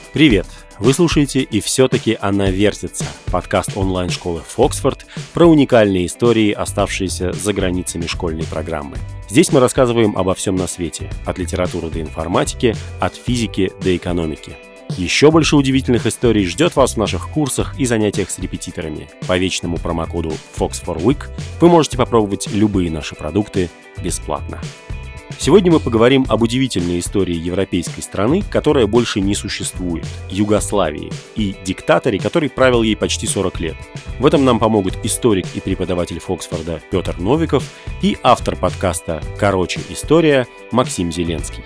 Привет! Вы слушаете «И все-таки она вертится» — подкаст онлайн-школы «Фоксфорд» про уникальные истории, оставшиеся за границами школьной программы. Здесь мы рассказываем обо всем на свете, от литературы до информатики, от физики до экономики. Еще больше удивительных историй ждет вас в наших курсах и занятиях с репетиторами. По вечному промокоду FOX4WEEK вы можете попробовать любые наши продукты бесплатно. Сегодня мы поговорим об удивительной истории европейской страны, которая больше не существует – Югославии, и диктаторе, который правил ей почти 40 лет. В этом нам помогут историк и преподаватель Фоксфорда Петр Новиков и автор подкаста «Короче, история» Максим Зеленский.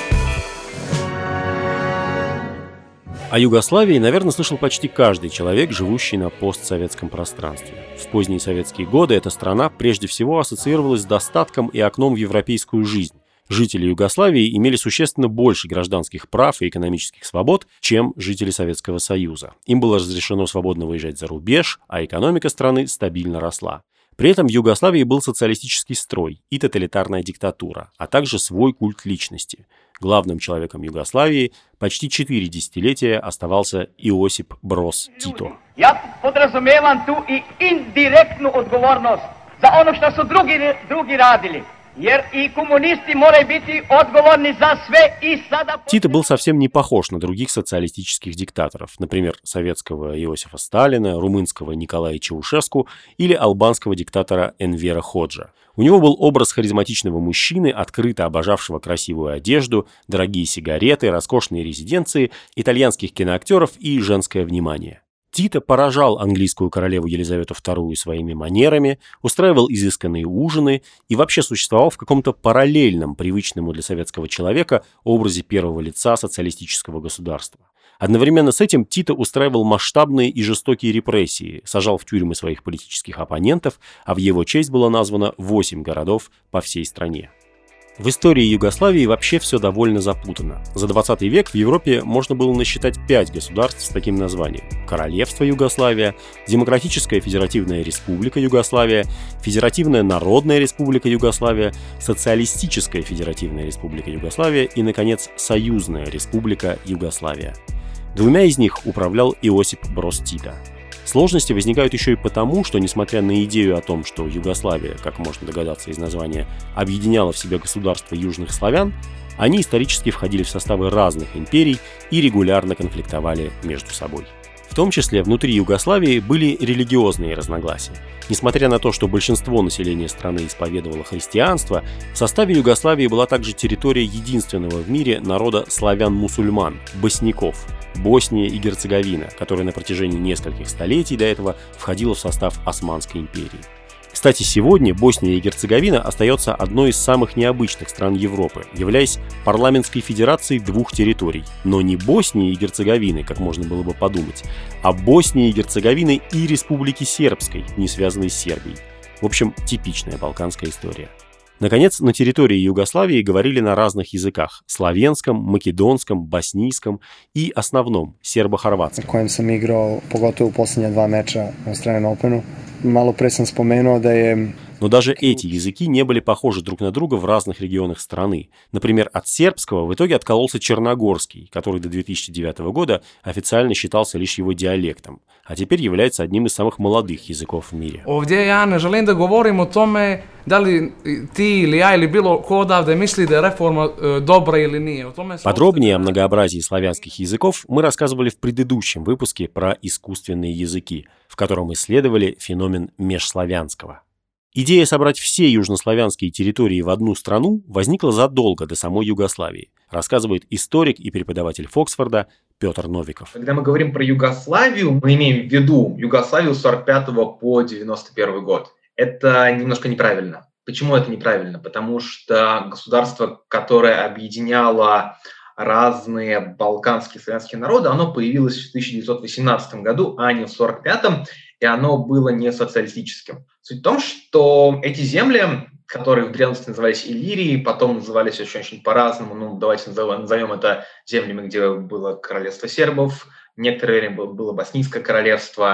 О Югославии, наверное, слышал почти каждый человек, живущий на постсоветском пространстве. В поздние советские годы эта страна прежде всего ассоциировалась с достатком и окном в европейскую жизнь. Жители Югославии имели существенно больше гражданских прав и экономических свобод, чем жители Советского Союза. Им было разрешено свободно выезжать за рубеж, а экономика страны стабильно росла. При этом в Югославии был социалистический строй и тоталитарная диктатура, а также свой культ личности. Главным человеком Югославии почти 4 десятилетия оставался Иосип Броз Тито. Я подразумевам ту и индиректную отговорность за оно, что su други радили. Jer и коммунисты moraju biti odgovorni za sve и sada... Тито был совсем не похож на других социалистических диктаторов, например, советского Иосифа Сталина, румынского Николая Чаушеску или албанского диктатора Энвера Ходжа. У него был образ харизматичного мужчины, открыто обожавшего красивую одежду, дорогие сигареты, роскошные резиденции, итальянских киноактеров и женское внимание. Тито поражал английскую королеву Елизавету II своими манерами, устраивал изысканные ужины и вообще существовал в каком-то параллельном, привычному для советского человека, образе первого лица социалистического государства. Одновременно с этим Тито устраивал масштабные и жестокие репрессии, сажал в тюрьмы своих политических оппонентов, а в его честь было названо 8 городов по всей стране. В истории Югославии вообще все довольно запутанно. За 20 век в Европе можно было насчитать 5 государств с таким названием: Королевство Югославия, Демократическая Федеративная Республика Югославия, Федеративная Народная Республика Югославия, Социалистическая Федеративная Республика Югославия и, наконец, Союзная Республика Югославия. 2 из них управлял Иосип Броз Тито. Сложности возникают еще и потому, что, несмотря на идею о том, что Югославия, как можно догадаться из названия, объединяла в себе государства южных славян, они исторически входили в составы разных империй и регулярно конфликтовали между собой. В том числе внутри Югославии были религиозные разногласия. Несмотря на то, что большинство населения страны исповедовало христианство, в составе Югославии была также территория единственного в мире народа славян-мусульман – босняков – Босния и Герцеговина, которая на протяжении нескольких столетий до этого входила в состав Османской империи. Кстати, сегодня Босния и Герцеговина остается одной из самых необычных стран Европы, являясь парламентской федерацией 2 территорий. Но не Боснии и Герцеговины, как можно было бы подумать, а Боснии и Герцеговины и Республики Сербской, не связанной с Сербией. В общем, типичная балканская история. Наконец, на территории Югославии говорили на разных языках – славянском, македонском, боснийском и основном – сербо-хорватском. На коем sam igrao, pogotovo u posljednja 2 meča na Australian Openu. Malo pre sam spomenuo da je... Но даже эти языки не были похожи друг на друга в разных регионах страны. Например, от сербского в итоге откололся черногорский, который до 2009 года официально считался лишь его диалектом, а теперь является одним из самых молодых языков в мире. Ovdje ja ne želim da govorim o tome da li ti ili ja ili bilo ko odavde misli da je reforma dobra ili nije. Подробнее о многообразии славянских языков мы рассказывали в предыдущем выпуске про искусственные языки, в котором исследовали феномен межславянского. Идея собрать все южнославянские территории в одну страну возникла задолго до самой Югославии, рассказывает историк и преподаватель Фоксфорда Петр Новиков. Когда мы говорим про Югославию, мы имеем в виду Югославию с 45 по 91 год. Это немножко неправильно. Почему это неправильно? Потому что государство, которое объединяло разные балканские славянские народы, оно появилось в 1918 году, а не в 1945, и оно было не социалистическим. Суть в том, что эти земли, которые в древности назывались Иллирией, потом назывались очень по-разному, давайте назовем это землями, где было королевство сербов, некоторое время было боснийское королевство,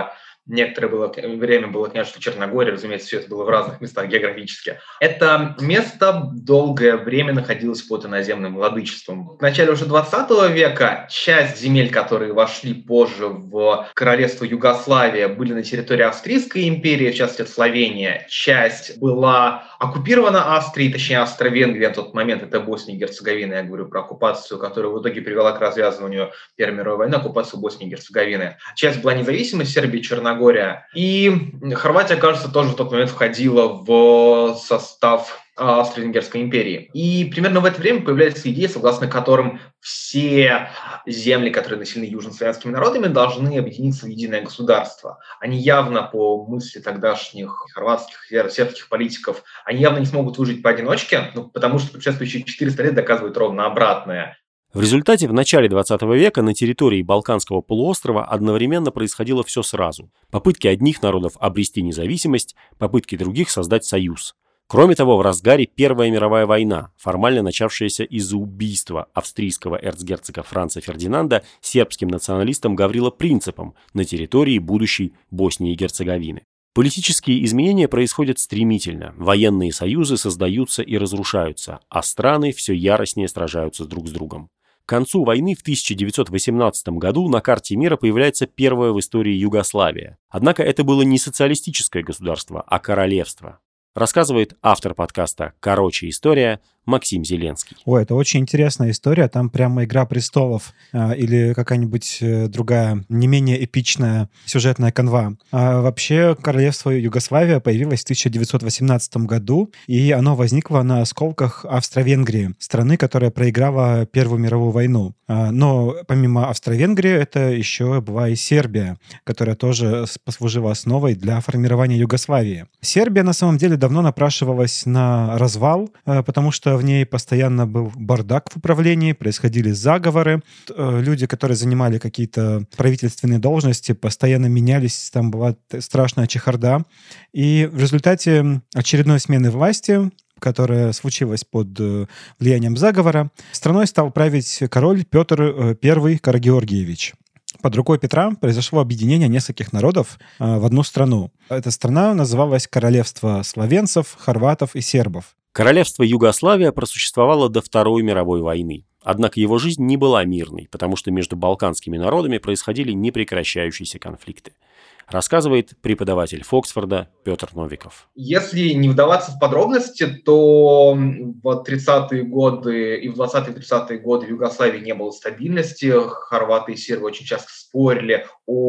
Некоторое время было княжество Черногория, разумеется, все это было в разных местах географически. Это место долгое время находилось под иноземным владычеством. В начале уже 20 века часть земель, которые вошли позже в королевство Югославия, были на территории Австрийской империи, в частности, это Словения. Часть была оккупирована Австрией, точнее, Австро-Венгрия на тот момент, это Босния и Герцеговина, я говорю про оккупацию, которая в итоге привела к развязыванию Первой мировой войны, оккупацию Боснии и Герцеговины. Часть была независимость, Сербия и Черногория. И Хорватия, кажется, тоже в тот момент входила в состав Австро-Венгерской империи. И примерно в это время появляется идея, согласно которым все земли, которые населены южнославянскими народами, должны объединиться в единое государство. Они явно, по мысли тогдашних хорватских и сербских политиков, они явно не смогут выжить поодиночке, потому что предшествующие 400 лет доказывают ровно обратное. В результате в начале 20 века на территории Балканского полуострова одновременно происходило все сразу. Попытки одних народов обрести независимость, попытки других создать союз. Кроме того, в разгаре Первая мировая война, формально начавшаяся из-за убийства австрийского эрцгерцога Франца Фердинанда сербским националистом Гаврило Принципом на территории будущей Боснии и Герцеговины. Политические изменения происходят стремительно, военные союзы создаются и разрушаются, а страны все яростнее сражаются друг с другом. К концу войны в 1918 году на карте мира появляется первая в истории Югославия. Однако это было не социалистическое государство, а королевство. Рассказывает автор подкаста «Короче, история» Максим Зеленский. Ой, это очень интересная история. Там прямо «Игра престолов» или какая-нибудь другая, не менее эпичная сюжетная канва. Вообще, королевство Югославия появилось в 1918 году, и оно возникло на осколках Австро-Венгрии, страны, которая проиграла Первую мировую войну. Но помимо Австро-Венгрии, это еще была и Сербия, которая тоже послужила основой для формирования Югославии. Сербия, на самом деле, давно напрашивалась на развал, потому что в ней постоянно был бардак в управлении, происходили заговоры. Люди, которые занимали какие-то правительственные должности, постоянно менялись, там была страшная чехарда. И в результате очередной смены власти, которая случилась под влиянием заговора, страной стал править король Петр I Карагеоргиевич. Под рукой Петра произошло объединение нескольких народов в одну страну. Эта страна называлась Королевство словенцев, хорватов и сербов. Королевство Югославия просуществовало до Второй мировой войны. Однако его жизнь не была мирной, потому что между балканскими народами происходили непрекращающиеся конфликты. Рассказывает преподаватель Фоксфорда Петр Новиков. Если не вдаваться в подробности, то в 30-е годы и в 20-е и 30-е годы в Югославии не было стабильности. Хорваты и сербы очень часто спорили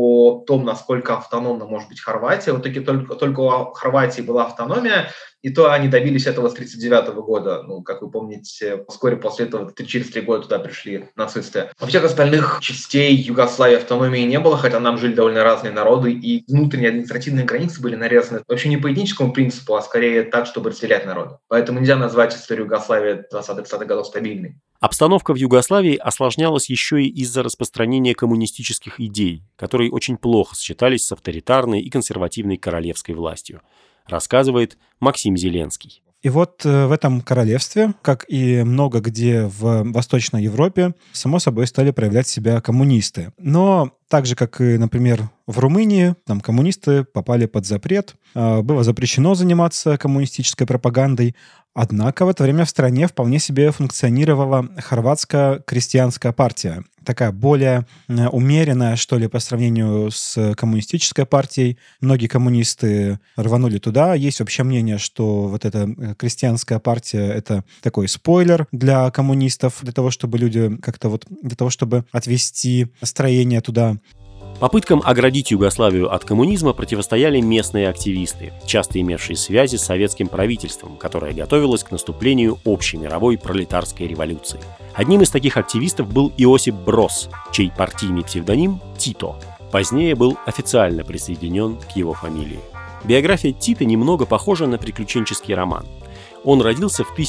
о том, насколько автономна может быть Хорватия. В итоге только у Хорватии была автономия, и то они добились этого с 1939 года. Как вы помните, вскоре после этого, через 3 года туда пришли нацисты. Во всех остальных частей Югославии автономии не было, хотя там жили довольно разные народы, и внутренние административные границы были нарезаны вообще не по этническому принципу, а скорее так, чтобы разделять народы. Поэтому нельзя назвать историю Югославии 20-30-х годов стабильной. Обстановка в Югославии осложнялась еще и из-за распространения коммунистических идей, которые очень плохо сочетались с авторитарной и консервативной королевской властью. Рассказывает Максим Зеленский. И вот в этом королевстве, как и много где в Восточной Европе, само собой стали проявлять себя коммунисты. Но так же, как и, например, в Румынии, там коммунисты попали под запрет, было запрещено заниматься коммунистической пропагандой. Однако в это время в стране вполне себе функционировала хорватская крестьянская партия. Такая более умеренная, что ли, по сравнению с коммунистической партией. Многие коммунисты рванули туда. Есть общее мнение, что вот эта крестьянская партия — это такой спойлер для коммунистов, для того, чтобы люди как-то для того, чтобы отвести настроение туда. Попыткам оградить Югославию от коммунизма противостояли местные активисты, часто имевшие связи с советским правительством, которое готовилось к наступлению общемировой пролетарской революции. Одним из таких активистов был Иосип Брос, чей партийный псевдоним Тито позднее был официально присоединен к его фамилии. Биография Тита немного похожа на приключенческий роман. Он родился в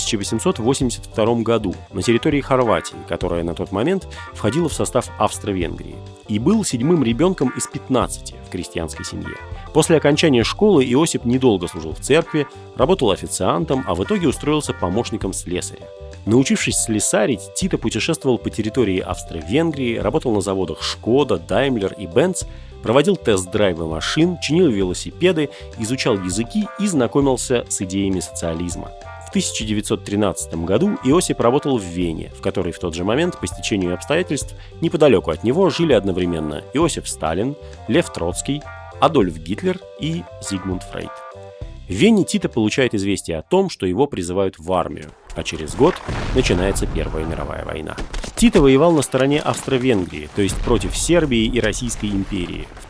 1882 году на территории Хорватии, которая на тот момент входила в состав Австро-Венгрии, и был 7-м ребенком из 15 в крестьянской семье. После окончания школы Иосип недолго служил в церкви, работал официантом, а в итоге устроился помощником слесаря. Научившись слесарить, Тито путешествовал по территории Австро-Венгрии, работал на заводах Шкода, Даймлер и Бенц, проводил тест-драйвы машин, чинил велосипеды, изучал языки и знакомился с идеями социализма. В 1913 году Иосип работал в Вене, в которой в тот же момент, по стечению обстоятельств, неподалеку от него жили одновременно Иосиф Сталин, Лев Троцкий, Адольф Гитлер и Зигмунд Фрейд. В Вене Тито получает известие о том, что его призывают в армию, а через год начинается Первая мировая война. Тито воевал на стороне Австро-Венгрии, то есть против Сербии и Российской империи. В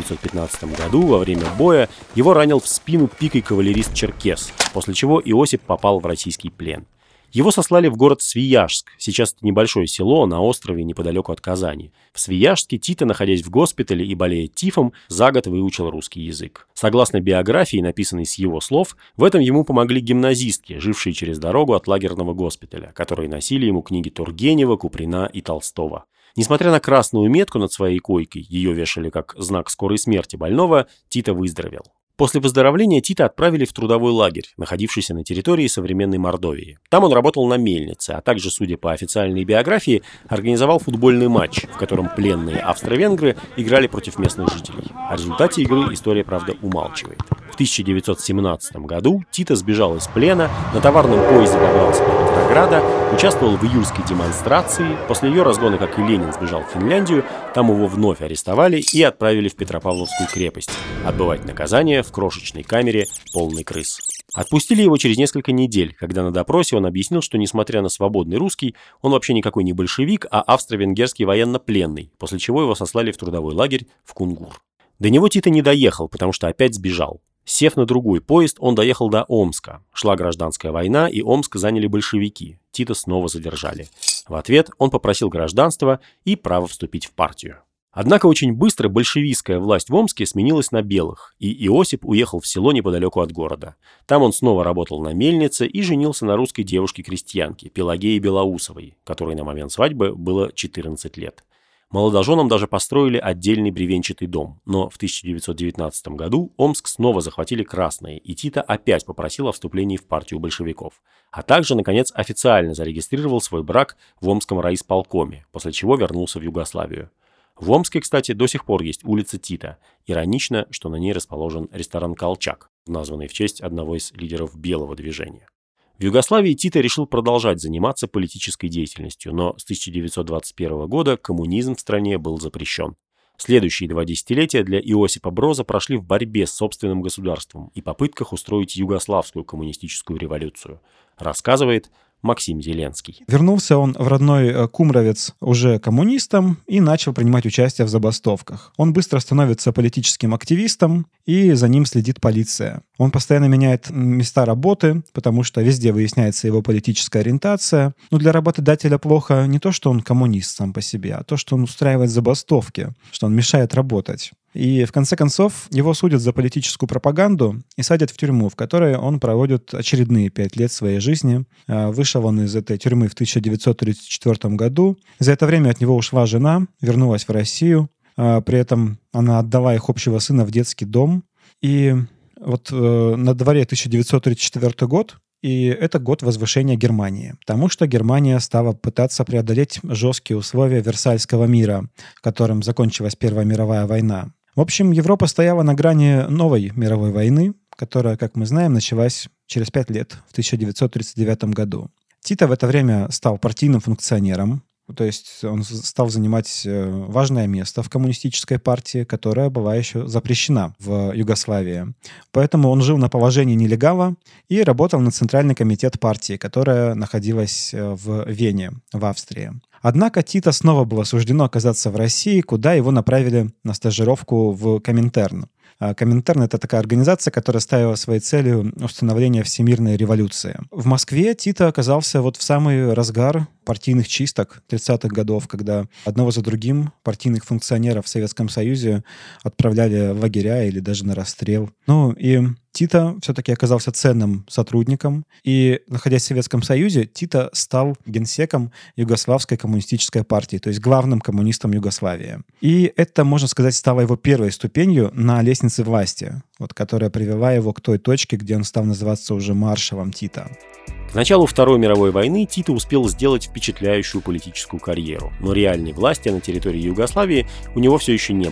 1915 году во время боя его ранил в спину пикой кавалерист Черкес, после чего Иосип попал в российский плен. Его сослали в город Свияжск, сейчас это небольшое село на острове неподалеку от Казани. В Свияжске Тито, находясь в госпитале и болея тифом, за год выучил русский язык. Согласно биографии, написанной с его слов, в этом ему помогли гимназистки, жившие через дорогу от лагерного госпиталя, которые носили ему книги Тургенева, Куприна и Толстого. Несмотря на красную метку над своей койкой, ее вешали как знак скорой смерти больного, Тито выздоровел. После выздоровления Тита отправили в трудовой лагерь, находившийся на территории современной Мордовии. Там он работал на мельнице, а также, судя по официальной биографии, организовал футбольный матч, в котором пленные австро-венгры играли против местных жителей. О результате игры история, правда, умалчивает. В 1917 году Тито сбежал из плена, на товарном поезде добрался до Петрограда, участвовал в июльской демонстрации, после ее разгона, как и Ленин, сбежал в Финляндию, там его вновь арестовали и отправили в Петропавловскую крепость отбывать наказание в крошечной камере, полной крыс. Отпустили его через несколько недель, когда на допросе он объяснил, что, несмотря на свободный русский, он вообще никакой не большевик, а австро-венгерский военнопленный, после чего его сослали в трудовой лагерь в Кунгур. До него Тито не доехал, потому что опять сбежал. Сев на другой поезд, он доехал до Омска. Шла гражданская война, и Омск заняли большевики. Тито снова задержали. В ответ он попросил гражданства и право вступить в партию. Однако очень быстро большевистская власть в Омске сменилась на белых, и Иосип уехал в село неподалеку от города. Там он снова работал на мельнице и женился на русской девушке-крестьянке Пелагее Белоусовой, которой на момент свадьбы было 14 лет. Молодоженам даже построили отдельный бревенчатый дом, но в 1919 году Омск снова захватили красные, и Тито опять попросил о вступлении в партию большевиков, а также, наконец, официально зарегистрировал свой брак в Омском райисполкоме, после чего вернулся в Югославию. В Омске, кстати, до сих пор есть улица Тита. Иронично, что на ней расположен ресторан «Колчак», названный в честь одного из лидеров белого движения. В Югославии Тито решил продолжать заниматься политической деятельностью, но с 1921 года коммунизм в стране был запрещен. Следующие 2 десятилетия для Иосипа Броза прошли в борьбе с собственным государством и попытках устроить югославскую коммунистическую революцию, рассказывает Максим Зеленский. Вернулся он в родной Кумровец уже коммунистом и начал принимать участие в забастовках. Он быстро становится политическим активистом, и за ним следит полиция. Он постоянно меняет места работы, потому что везде выясняется его политическая ориентация. Но для работодателя плохо не то, что он коммунист сам по себе, а то, что он устраивает забастовки, что он мешает работать. И в конце концов его судят за политическую пропаганду и садят в тюрьму, в которой он проводит очередные 5 лет своей жизни. Вышел он из этой тюрьмы в 1934 году. За это время от него ушла жена, вернулась в Россию. При этом она отдала их общего сына в детский дом. И вот на дворе 1934 год, и это год возвышения Германии, потому что Германия стала пытаться преодолеть жесткие условия Версальского мира, которым закончилась Первая мировая война. В общем, Европа стояла на грани новой мировой войны, которая, как мы знаем, началась через 5 лет, в 1939 году. Тито в это время стал партийным функционером, то есть он стал занимать важное место в коммунистической партии, которая была еще запрещена в Югославии. Поэтому он жил на положении нелегала и работал на Центральный комитет партии, которая находилась в Вене, в Австрии. Однако Тито снова было суждено оказаться в России, куда его направили на стажировку в Коминтерн. Коминтерн — это такая организация, которая ставила своей целью установление всемирной революции. В Москве Тито оказался вот в самый разгар партийных чисток 30-х годов, когда одного за другим партийных функционеров в Советском Союзе отправляли в лагеря или даже на расстрел. Ну и Тито все-таки оказался ценным сотрудником, и, находясь в Советском Союзе, Тито стал генсеком Югославской коммунистической партии, то есть главным коммунистом Югославии. И это, можно сказать, стало его первой ступенью на лестнице власти, вот, которая привела его к той точке, где он стал называться уже маршалом Тито. К началу Второй мировой войны Тито успел сделать впечатляющую политическую карьеру, но реальной власти на территории Югославии у него все еще не было.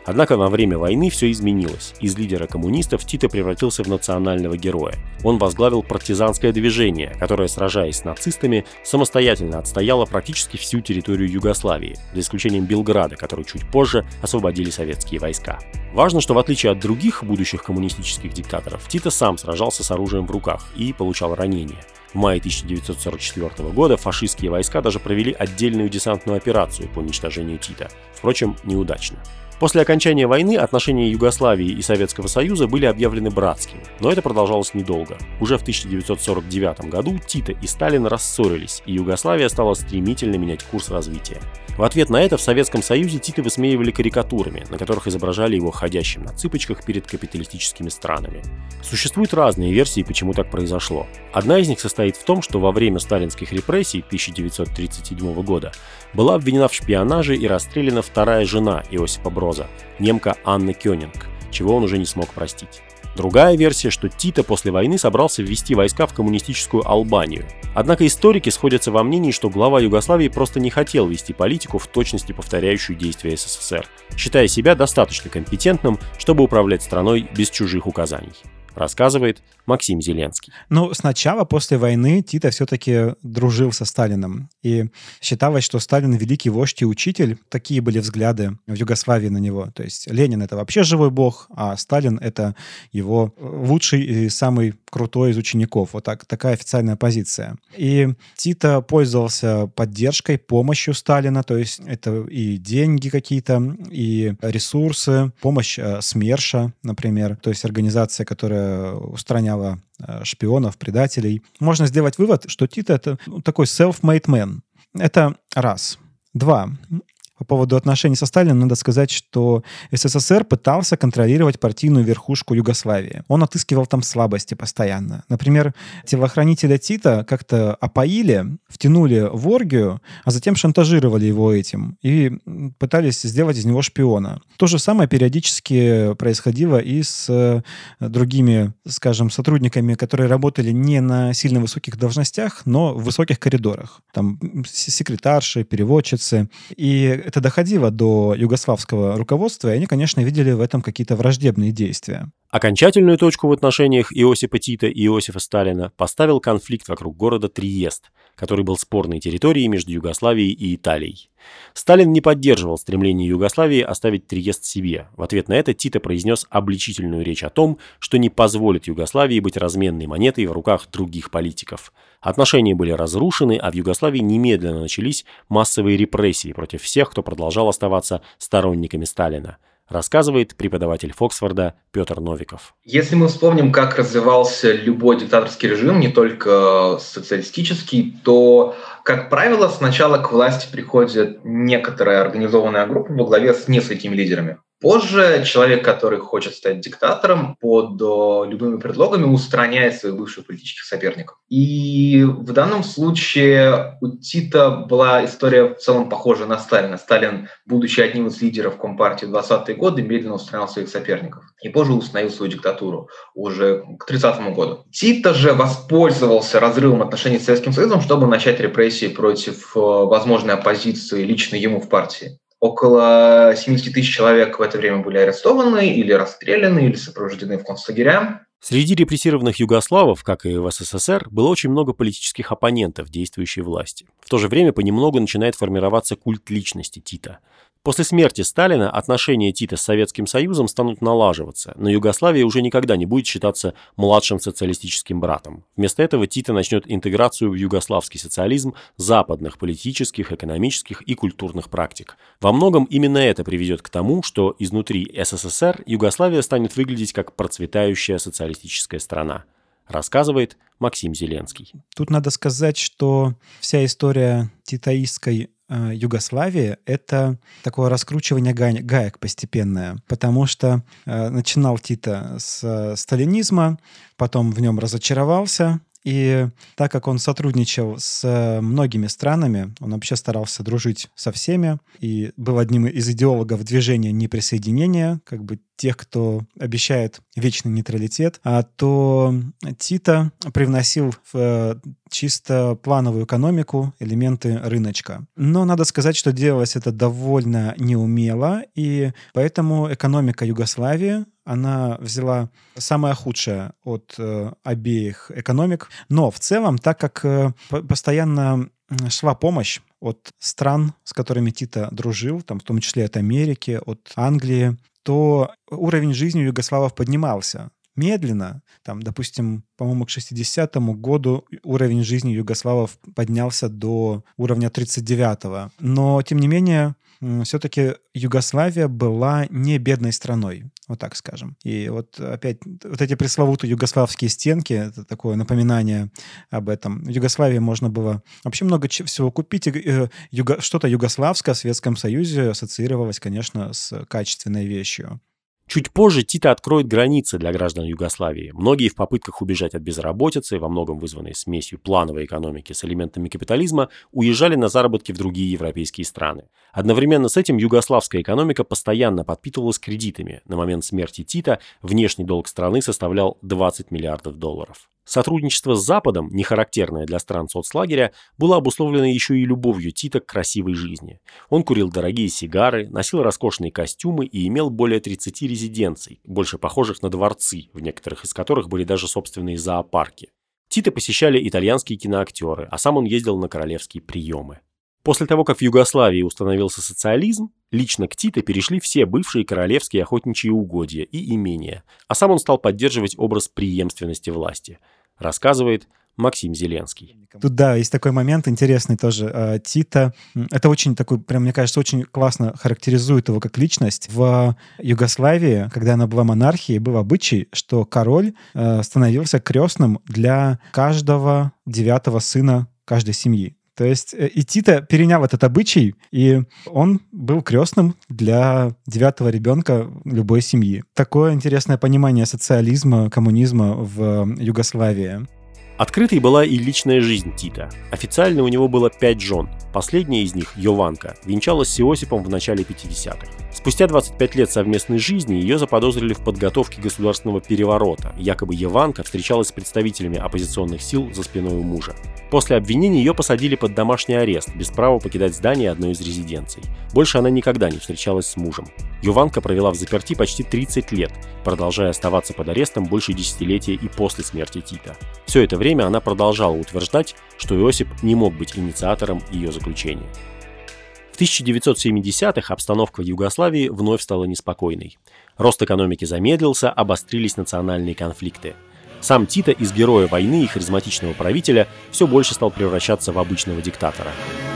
Однако во время войны все изменилось. Из лидера коммунистов Тито превратился в национального героя. Он возглавил партизанское движение, которое, сражаясь с нацистами, самостоятельно отстояло практически всю территорию Югославии, за исключением Белграда, который чуть позже освободили советские войска. Важно, что в отличие от других будущих коммунистических диктаторов, Тито сам сражался с оружием в руках и получал ранения. В мае 1944 года фашистские войска даже провели отдельную десантную операцию по уничтожению Тита. Впрочем, неудачно. После окончания войны отношения Югославии и Советского Союза были объявлены братскими, но это продолжалось недолго. Уже в 1949 году Тито и Сталин рассорились, и Югославия стала стремительно менять курс развития. В ответ на это в Советском Союзе Тита высмеивали карикатурами, на которых изображали его ходящим на цыпочках перед капиталистическими странами. Существуют разные версии, почему так произошло. Одна из них состоит в том, что во время сталинских репрессий 1937 года была обвинена в шпионаже и расстреляна вторая жена Иосипа Броза, немка Анна Кёнинг, чего он уже не смог простить. Другая версия, что Тито после войны собрался ввести войска в коммунистическую Албанию. Однако историки сходятся во мнении, что глава Югославии просто не хотел вести политику в точности повторяющую действия СССР, считая себя достаточно компетентным, чтобы управлять страной без чужих указаний. Рассказывает Максим Зеленский. Ну, сначала, после войны, Тито все-таки дружил со Сталиным. И считалось, что Сталин великий вождь и учитель. Такие были взгляды в Югославии на него. То есть Ленин — это вообще живой бог, а Сталин — это его лучший и самый крутой из учеников. Вот такая официальная позиция. И Тито пользовался поддержкой, помощью Сталина. То есть это и деньги какие-то, и ресурсы, помощь СМЕРШа, например. То есть организация, которая устраняла шпионов, предателей. Можно сделать вывод, что Тито — это такой self-made man. Это раз. Два. По поводу отношений со Сталиным надо сказать, что СССР пытался контролировать партийную верхушку Югославии. Он отыскивал там слабости постоянно. Например, телохранителя Тита как-то опоили, втянули в оргию, а затем шантажировали его этим и пытались сделать из него шпиона. То же самое периодически происходило и с другими, скажем, сотрудниками, которые работали не на сильно высоких должностях, но в высоких коридорах. Там секретарши, переводчицы. И это доходило до югославского руководства, и они, конечно, видели в этом какие-то враждебные действия. Окончательную точку в отношениях Иосипа Тита и Иосифа Сталина поставил конфликт вокруг города Триест, который был спорной территорией между Югославией и Италией. Сталин не поддерживал стремление Югославии оставить Триест себе. В ответ на это Тито произнес обличительную речь о том, что не позволит Югославии быть разменной монетой в руках других политиков. Отношения были разрушены, а в Югославии немедленно начались массовые репрессии против всех, кто продолжал оставаться сторонниками Сталина. Рассказывает преподаватель Фоксфорда Петр Новиков. Если мы вспомним, как развивался любой диктаторский режим, не только социалистический, то, как правило, сначала к власти приходит некоторая организованная группа во главе с несколькими лидерами. Позже человек, который хочет стать диктатором, под любыми предлогами устраняет своих бывших политических соперников. И в данном случае у Тита была история в целом похожа на Сталина. Сталин, будучи одним из лидеров Компартии в 20-е годы, медленно устранял своих соперников. И позже установил свою диктатуру уже к 30-му году. Тита же воспользовался разрывом отношений с Советским Союзом, чтобы начать репрессии против возможной оппозиции лично ему в партии. Около 70 тысяч человек в это время были арестованы или расстреляны, или сопровождены в концлагеря. Среди репрессированных югославов, как и в СССР, было очень много политических оппонентов действующей власти. В то же время понемногу начинает формироваться культ личности Тита. После смерти Сталина отношения Тита с Советским Союзом станут налаживаться, но Югославия уже никогда не будет считаться младшим социалистическим братом. Вместо этого Тита начнет интеграцию в югославский социализм западных политических, экономических и культурных практик. Во многом именно это приведет к тому, что изнутри СССР Югославия станет выглядеть как процветающая социалистическая страна. Рассказывает Максим Зеленский. Тут надо сказать, что вся история титаистской Югославии — это такое раскручивание гаек постепенное, потому что начинал Тито с сталинизма, потом в нем разочаровался, и так как он сотрудничал с многими странами, он вообще старался дружить со всеми и был одним из идеологов движения неприсоединения, как бы тех, кто обещает вечный нейтралитет, то Тито привносил в чисто плановую экономику элементы рыночка. Но надо сказать, что делалось это довольно неумело, и поэтому экономика Югославии, она взяла самое худшее от обеих экономик. Но в целом, так как постоянно шла помощь от стран, с которыми Тито дружил, там, в том числе от Америки, от Англии, то уровень жизни у югославов поднимался. Медленно, там, допустим, по-моему, к 60-му году уровень жизни югославов поднялся до уровня 39-го. Но, тем не менее, все-таки Югославия была не бедной страной, вот так скажем. И вот опять вот эти пресловутые югославские стенки, это такое напоминание об этом. В Югославии можно было вообще много всего купить. Что-то югославское в Советском Союзе ассоциировалось, конечно, с качественной вещью. Чуть позже Тито откроет границы для граждан Югославии. Многие в попытках убежать от безработицы, во многом вызванной смесью плановой экономики с элементами капитализма, уезжали на заработки в другие европейские страны. Одновременно с этим югославская экономика постоянно подпитывалась кредитами. На момент смерти Тита внешний долг страны составлял $20 миллиардов. Сотрудничество с Западом, не характерное для стран соцлагеря, было обусловлено еще и любовью Тита к красивой жизни. Он курил дорогие сигары, носил роскошные костюмы и имел более 30 резиденций, больше похожих на дворцы, в некоторых из которых были даже собственные зоопарки. Тита посещали итальянские киноактеры, а сам он ездил на королевские приемы. После того, как в Югославии установился социализм, лично к Тито перешли все бывшие королевские охотничьи угодья и имения, а сам он стал поддерживать образ преемственности власти, рассказывает Максим Зеленский. Тут, да, есть такой момент интересный тоже. Тито, это очень такой, прям, мне кажется, очень классно характеризует его как личность. В Югославии, когда она была монархией, был обычай, что король становился крестным для каждого 9-го сына каждой семьи. То есть и Тито перенял этот обычай, и он был крестным для 9-го ребенка любой семьи. Такое интересное понимание социализма, коммунизма в Югославии. Открытой была и личная жизнь Тита. Официально у него было 5 жен. Последняя из них, Йованка, венчалась с Иосипом в начале 50-х. Спустя 25 лет совместной жизни ее заподозрили в подготовке государственного переворота. Якобы Йованка встречалась с представителями оппозиционных сил за спиной у мужа. После обвинений ее посадили под домашний арест, без права покидать здание одной из резиденций. Больше она никогда не встречалась с мужем. Йованка провела в заперти почти 30 лет, продолжая оставаться под арестом больше десятилетия и после смерти Тита. Все это время она продолжала утверждать, что Иосип не мог быть инициатором ее заключения. В 1970-х обстановка в Югославии вновь стала неспокойной. Рост экономики замедлился, обострились национальные конфликты. Сам Тито из героя войны и харизматичного правителя все больше стал превращаться в обычного диктатора.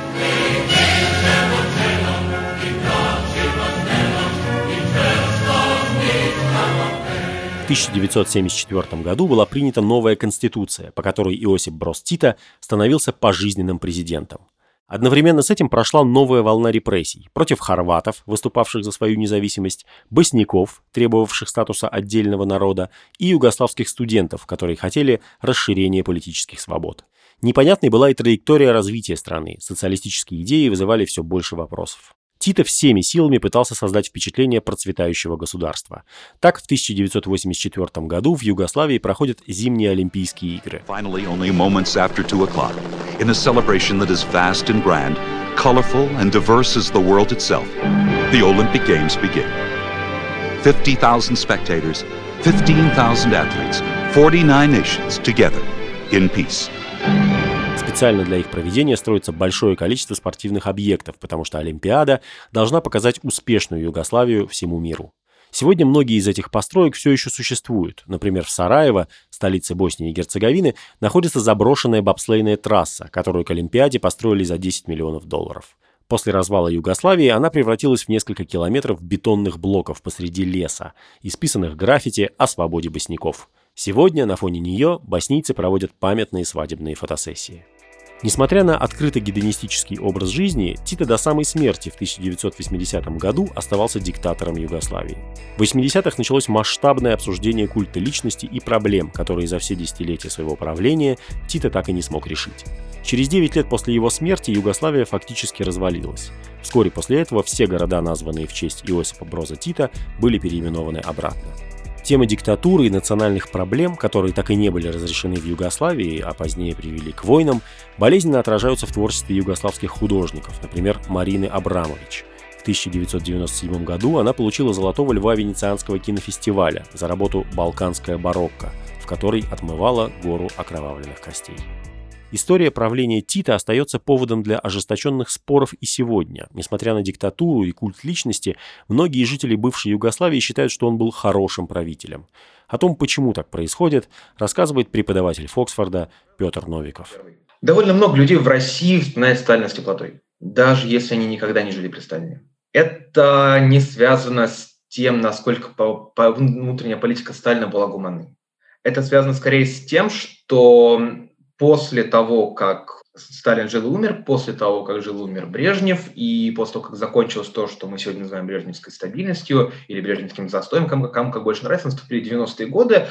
В 1974 году была принята новая конституция, по которой Иосип Броз Тито становился пожизненным президентом. Одновременно с этим прошла новая волна репрессий против хорватов, выступавших за свою независимость, босняков, требовавших статуса отдельного народа, и югославских студентов, которые хотели расширения политических свобод. Непонятной была и траектория развития страны, социалистические идеи вызывали все больше вопросов. Тито всеми силами пытался создать впечатление процветающего государства. Так, в 1984 году в Югославии проходят зимние Олимпийские игры. Finally, only moments after 2 o'clock, in a celebration that is vast and grand, colorful and diverse as the world itself, the Olympic Games begin. 50,000 spectators, 15,000 athletes, 49 nations together in peace. Специально для их проведения строится большое количество спортивных объектов, потому что Олимпиада должна показать успешную Югославию всему миру. Сегодня многие из этих построек все еще существуют. Например, в Сараево, столице Боснии и Герцеговины, находится заброшенная бобслейная трасса, которую к Олимпиаде построили за $10 миллионов. После развала Югославии она превратилась в несколько километров бетонных блоков посреди леса, исписанных граффити о свободе босняков. Сегодня на фоне нее боснийцы проводят памятные свадебные фотосессии. Несмотря на открытый гедонистический образ жизни, Тито до самой смерти в 1980 году оставался диктатором Югославии. В 80-х началось масштабное обсуждение культа личности и проблем, которые за все десятилетия своего правления Тито так и не смог решить. Через 9 лет после его смерти Югославия фактически развалилась. Вскоре после этого все города, названные в честь Иосипа Броза Тита, были переименованы обратно. Тема диктатуры и национальных проблем, которые так и не были разрешены в Югославии, а позднее привели к войнам, болезненно отражаются в творчестве югославских художников, например, Марины Абрамович. В 1997 году она получила «Золотого льва» Венецианского кинофестиваля за работу «Балканская барокко», в которой отмывала гору окровавленных костей. История правления Тита остается поводом для ожесточенных споров и сегодня. Несмотря на диктатуру и культ личности, многие жители бывшей Югославии считают, что он был хорошим правителем. О том, почему так происходит, рассказывает преподаватель Фоксфорда Петр Новиков. Довольно много людей в России вспоминают Сталина с теплотой, даже если они никогда не жили при Сталине. Это не связано с тем, насколько внутренняя политика Сталина была гуманной. Это связано скорее с тем, что после того, как Сталин жил и умер, после того, как жил и умер Брежнев, и после того, как закончилось то, что мы сегодня называем брежневской стабильностью или брежневским застоем, кому как больше нравится, наступили 90-е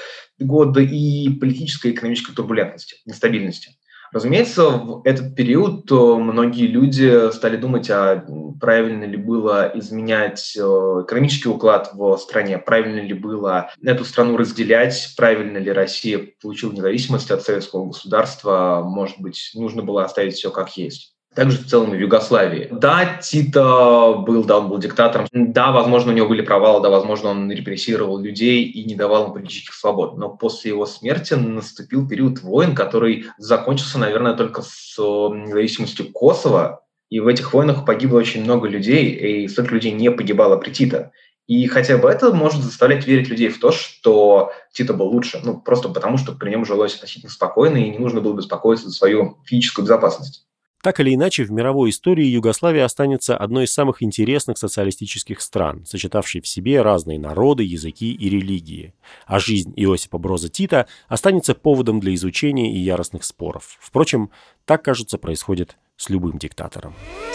годы и политической и экономической турбулентности, нестабильности. Разумеется, в этот период многие люди стали думать, а правильно ли было изменять экономический уклад в стране, правильно ли было эту страну разделять, правильно ли Россия получила независимость от советского государства, может быть, нужно было оставить все как есть. Также в целом и в Югославии. Да, Тито он был диктатором. Да, возможно, у него были провалы, да, возможно, он репрессировал людей и не давал им политических свобод. Но после его смерти наступил период войн, который закончился, наверное, только с независимостью Косово. И в этих войнах погибло очень много людей, и столько людей не погибало при Тито. И хотя бы это может заставлять верить людей в то, что Тито был лучше. Просто потому, что при нем жилось относительно спокойно, и не нужно было беспокоиться за свою физическую безопасность. Так или иначе, в мировой истории Югославия останется одной из самых интересных социалистических стран, сочетавшей в себе разные народы, языки и религии. А жизнь Иосипа Броза Тита останется поводом для изучения и яростных споров. Впрочем, так, кажется, происходит с любым диктатором.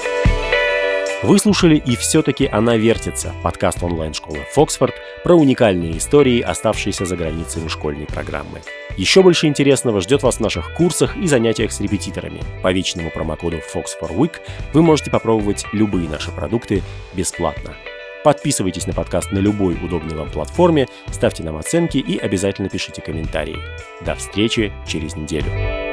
Вы слушали «И все-таки она вертится» — подкаст онлайн-школы «Фоксфорд» про уникальные истории, оставшиеся за границами школьной программы. Еще больше интересного ждет вас в наших курсах и занятиях с репетиторами. По вечному промокоду FOX4WEEK вы можете попробовать любые наши продукты бесплатно. Подписывайтесь на подкаст на любой удобной вам платформе, ставьте нам оценки и обязательно пишите комментарии. До встречи через неделю.